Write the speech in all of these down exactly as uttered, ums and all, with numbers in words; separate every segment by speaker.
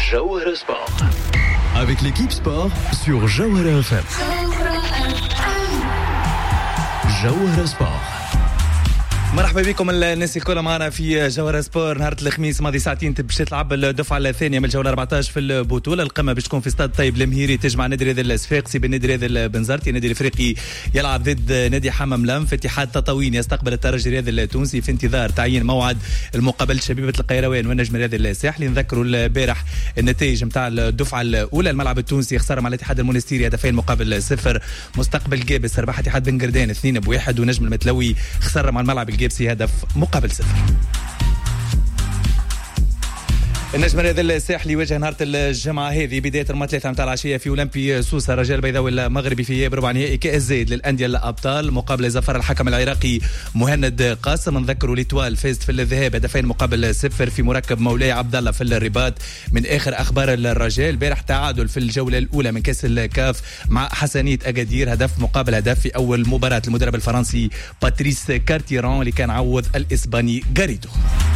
Speaker 1: Jawahara Sport. Avec l'équipe sport sur Jawahara F M. Jawahara Sport.
Speaker 2: مرحبا بكم الناس الكل معنا في جوهرة سبور. نهار الخميس ماضي ساعتين باش تلعب الدفعه الثانيه من الجوله أربعطاش في البطوله. القمه باش تكون في استاد طيب المهيري، تجمع نادي رياض الصفاقسي بالنادي رياض البنزرتي. نادي الافريقي يلعب ضد نادي حمام لم. في اتحاد تطاوين يستقبل الترجي الرياضي التونسي في انتظار تعيين موعد المقابله شبيبه القيروان والنجم الرياضي الساحلي. نذكروا البارح النتائج نتاع الدفعه الاولى. الملعب التونسي خسر مع الاتحاد المونستيري هدفين مقابل صفر. مستقبل جابس ربح اتحاد بن قردان اثنين بواحد، ونجم المتلوي خسر مع الملعب الجابسي هدف مقابل صفر. النجم الرياضي الساحلي يواجه نهار الجمعة هذه بداية رمى ثلاثة متاع العشية في أولمبي سوسة رجال البيضاوي المغربي في بربع نهائي كأس زايد للأندية الأبطال مقابل زفر الحكم العراقي مهند قاسم. نذكروا ليتوال فازت في الذهاب هدفين مقابل صفر في مركب مولاي عبد الله في الرباط. من آخر أخبار الرجال البارح تعادل في الجولة الأولى من كأس الكاف مع حسنية أكادير هدف مقابل هدف في أول مباراة المدرب الفرنسي باتريس كارتيران اللي كان عوض الإسباني غاريدو.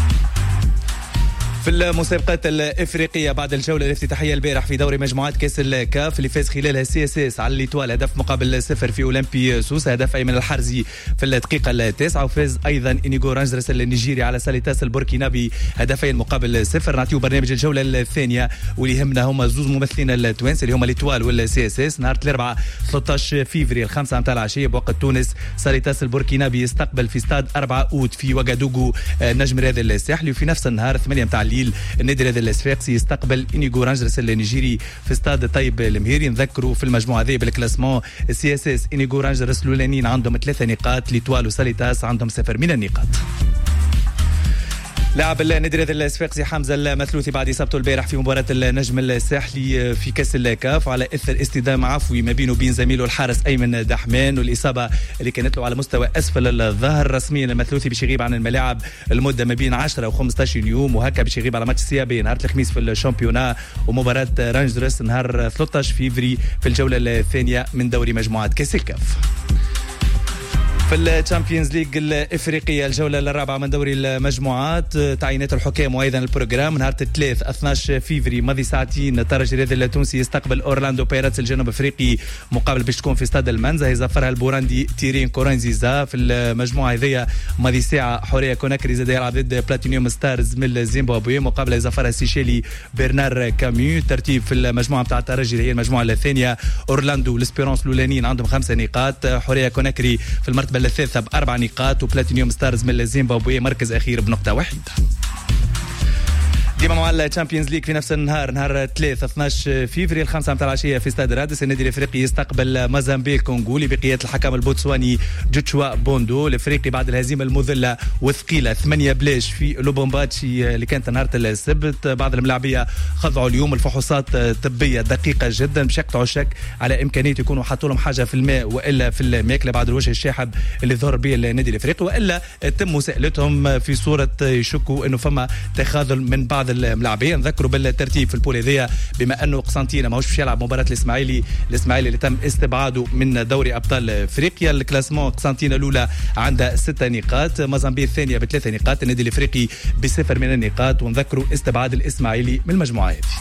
Speaker 2: في المسابقات الافريقيه بعد الجوله الافتتاحيه البارح في دوري مجموعات كاس الكاف اللي فاز خلالها سي اس اس على ليتوال هدف مقابل صفر في اولمبي سوسه، هدف ايمن الحرزي في الدقيقه التاسعه. وفاز ايضا انيغو رانجرس النيجيري على ساليتاس البوركينابي هدفين مقابل صفر. نعطيو برنامج الجوله الثانيه واللي يهمنا هما زوز ممثلين التوانسه اللي هما ليتوال والسي اس اس. نهار الاربعاء ثلاثة عشر فيفري الخمسة متاع العشيه بوقت تونس ساليتاس البوركينابي يستقبل في استاد أربعة أوت في وغادوغو نجم الرياضي الساحلي. وفي نفس النهار ثمانية متاع الليل النادي الرياضي الصفاقسي يستقبل انيغو رانجرس النيجيري في استاد طيب المهيري. نذكروا في المجموعه هذه بالكلاسمون السي اس اس انيغو رانجرس الاولانيين عندهم ثلاثه نقاط، ليتوال وساليتاس عندهم صفر من النقاط. لاعب النادي الرياضي الصفاقسي حمزه المثلوثي بعد اصابته البارح في مباراه النجم الساحلي في كاس الكاف على اثر اصطدام عفوي ما بينه وبين زميله الحارس ايمن دحمان، والاصابه اللي كانت له على مستوى اسفل الظهر. رسميا المثلوثي باش يغيب عن الملاعب المده ما بين عشرة وخمسطاش يوم، وهكا باش يغيب على ماتش سيابي نهار الخميس في الشامبيونا ومباراه رانجرس نهار ثلاثة عشر فيفري في الجوله الثانيه من دوري مجموعات كاس الكاف. في الشامبيونز ليج الافريقيه الجوله الرابعه من دوري المجموعات تعيينات الحكام وايضا البروجرام. نهار الثلاث اثني عشر فيفري ماضي ساعتين الترجي الرياضي التونسي يستقبل اورلاندو بايراتس الجنوب افريقي مقابل باش تكون في استاد المنزه. يزفرها البوراندي تيرين كورانزيزا. في المجموعه هذيا ماضي ساعه حوريه كوناكري زاد يلعب ضد بلاتينيوم ستارز من زيمبابوي مقابل يزفرها السيشيلي برنار كاميو. ترتيب في المجموعه نتاع الترجي اللي هي المجموعه الثانيه اورلاندو والاسبيرونس الاولانيين عندهم خمسه نقاط، حوريه كوناكري في المرتبه الثالثة بأربع نقاط، وبلاتينيوم ستارز من زيمبابوي مركز أخير بنقطة واحدة. ديما مع الشامبيونز ليج في نفس النهار نهار ثلاثة اثني عشر فيفري الخمسة متاع العشية في استاد رادس النادي الافريقي يستقبل مازامبيك كونغولي بقيادة الحكم البوتسواني جوتشوا بوندو. الافريقي بعد الهزيمة المذلة وثقيلة ثمانية بلاش في لوبومباتشي اللي كانت نهار السبت. بعض الملاعبية خضعوا اليوم الفحوصات طبية دقيقة جدا باش يقطعوا الشك على إمكانية يكونوا حطوا لهم حاجة في الماء وإلا في الماكلة بعد الوجه الشاحب اللي ظهر به النادي الافريقي، وإلا تم مساءلتهم في صورة يشكوا إنه فما تخاذل من بعض الملاعبين. نذكروا بالترتيب في البول هذيا بما انه قسنطينه ماهوش باش يلعب مباراه الاسماعيلي الاسماعيلي اللي تم استبعاده من دوري ابطال افريقيا. الكلاسمون قسنطينه الاولى عندها ستة نقاط، موزمبيق الثانيه بثلاثه نقاط، النادي الافريقي بصفر من النقاط. ونذكروا استبعاد الاسماعيلي من المجموعه هذه.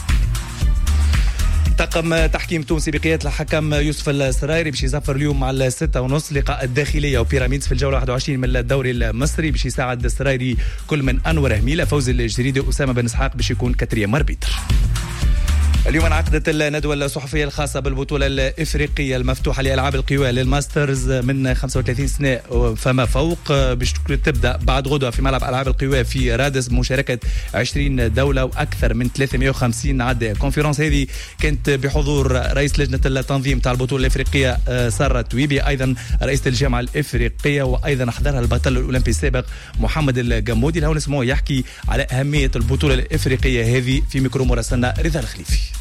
Speaker 2: طاقم تحكيم تونسي بقيادة الحكم يوسف السرايري باش يزفر اليوم على الستة ونص لقاء الداخلية وبيراميدز في الجولة واحد وعشرين من الدوري المصري باش يساعد السرايري كل من أنور هميلة فوزي الجريدي وأسامة بن إسحاق باش يكون كاتريام أربيتر. اليوم انعقدت الندوة الصحفية الخاصة بالبطولة الإفريقية المفتوحة لألعاب القوى للماسترز من خمسة وثلاثين سنة فما فوق باش تبدأ بعد غدوة في ملعب ألعاب القوى في رادس بمشاركة عشرين دولة وأكثر من ثلاثمائة وخمسين عداء. الكونفرنس هذه كانت بحضور رئيس لجنة التنظيم تاع البطولة الإفريقية سارة تويبي، أيضا رئيسة الجامعة الإفريقية، وأيضا حضرها البطل الأولمبي السابق محمد الجمودي. له نسمعه يحكي على أهمية البطولة الإفريقية هذه في ميكرو مراسلنا رضا الخليفي.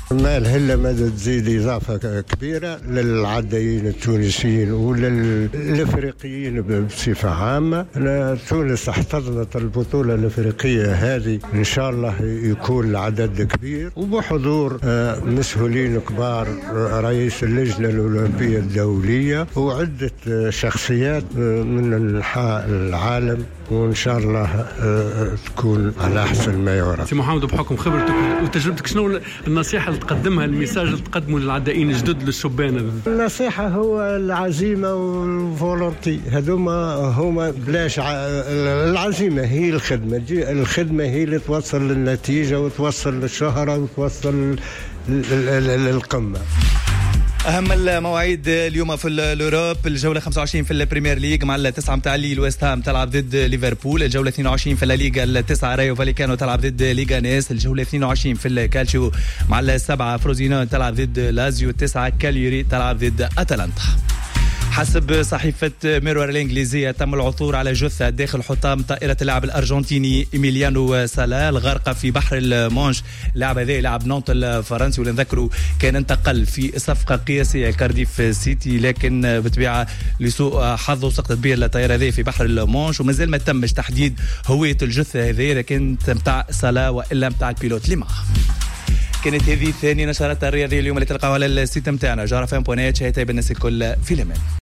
Speaker 3: ما الهلة ماذا تزيد إضافة كبيرة للعدائين التونسيين وللإفريقيين بصفة عامة. تونس احتضنت البطولة الإفريقية هذه، إن شاء الله يكون العدد كبير وبحضور مسؤولين كبار، رئيس اللجنة الأولمبية الدولية وعدة شخصيات من أنحاء العالم، وإن شاء الله تكون على أحسن ما يرام.
Speaker 4: سي محمد، بحكم خبرتك وتجربتك شنو النصيحة اللي تقدمها، الميساج اللي تقدمه للعدائين الجدد للشبان؟
Speaker 3: النصيحة هو العزيمة والفولونتي، هذوما هما بلاش ع... العزيمة هي الخدمة، الخدمة هي اللي توصل للنتيجة وتوصل للشهرة وتوصل للقمة.
Speaker 2: أهم المواعيد اليوم في الأوروب، الجولة خمسة وعشرين في البريمير ليج مع التسعة متاع الليل ويست هام تلعب ضد ليفربول، الجولة اثنين وعشرين في الليغا التسعة رايو فاليكانو تلعب ضد ليغانيس، الجولة اثنين وعشرين في الكالشيو مع السبعة فروزينون تلعب ضد لازيو، التسعة كاليوري تلعب ضد أتلانتا. حسب صحيفة ميرور الإنجليزية تم العثور على جثة داخل حطام طائرة اللاعب الأرجنتيني إيميليانو سالا الغارقة في بحر المانش. اللاعب هذا لاعب نانت الفرنسي، ولنذكروا كان انتقل في صفقة قياسية كارديف سيتي، لكن بطبيعة لسوء حظه سقطت به الطائرة هذه في بحر المانش، ومازال ما تمش تحديد هوية الجثة هذه، لكن متاع سالا وإلا متاع البيلوت اللي معه. كانت هذه ثاني نشرات الرياضية اليوم اللي تلقاوها على السيت متاعنا جارة فان بونات. شهيتها بالناس الكل في الأمان.